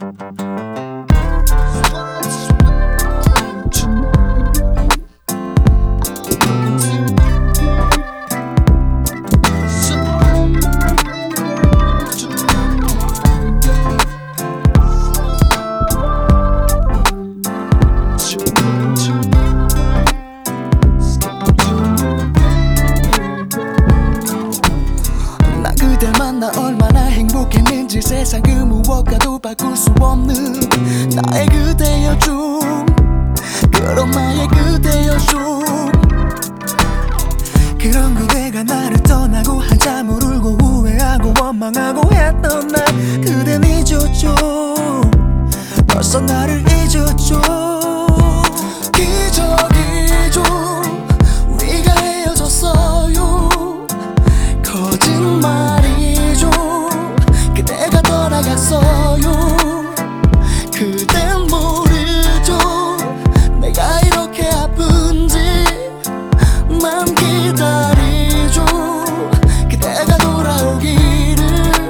나 얼마나 행복했는지 세상 그 무엇과도 바꿀 수 없는 나의 그대여줌 그런 나의 그대여줌 그런 그대가 나를 떠나고 한참을 울고 후회하고 원망하고 했던 날 그댄 잊었죠 벌써 나를 잊었죠 기적이죠 우리가 헤어졌어요 거짓말이죠 그대가 떠나갔어요 그댄 모르죠 내가 이렇게 아픈지 맘 기다리죠 그대가 돌아오기를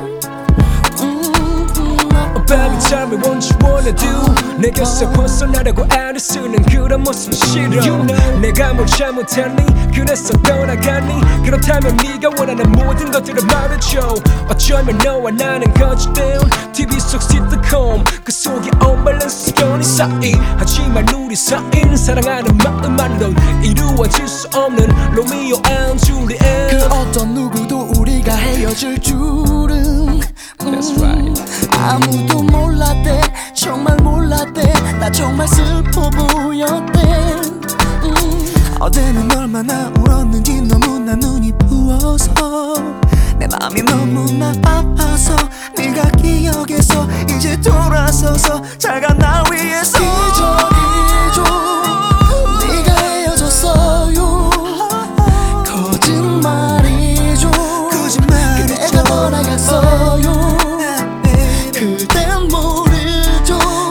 Baby tell me what you wanna do 내 곁에 벗어나려고 애를 쓰는 그런 모습 싫어 you know. 내가 뭘 잘못했니 그래서 떠나갔니 그렇다면 네가 원하는 모든 것들을 말해줘 어쩌면 너와 나는 거짓된 TV 속 시트콤 그 속에 언밸런스 연이 쌓인 하지만 우리 사이는 사랑하는 마음만으론 이루어질 수 없는 로미오 앤 줄리엣 그 어떤 누구도 우리가 헤어질 줄은 That's right. 아무도 몰랐대 정말 몰랐대 나 정말 슬퍼 보였대 어제는 얼마나 울었는지 너무나 눈이 부어서 내 맘이 너무나 아파서 네가 기억해서 이제 돌아서서 차가운 날 위해서 기적이죠 네가 헤어졌어요 거짓말이죠 그대가 떠나갔어요 그댄 모르죠